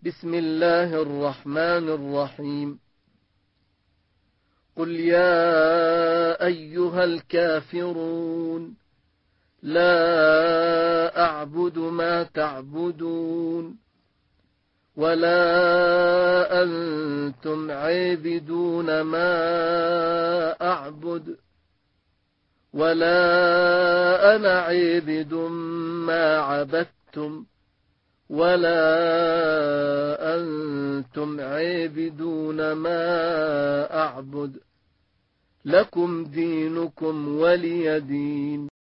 بسم الله الرحمن الرحيم قل يا أيها الكافرون لا أعبد ما تعبدون ولا أنتم عابدون ما أعبد ولا أنا عابد ما عبدتم ولا أنتم عابدون ما أعبد لكم دينكم ولي دين.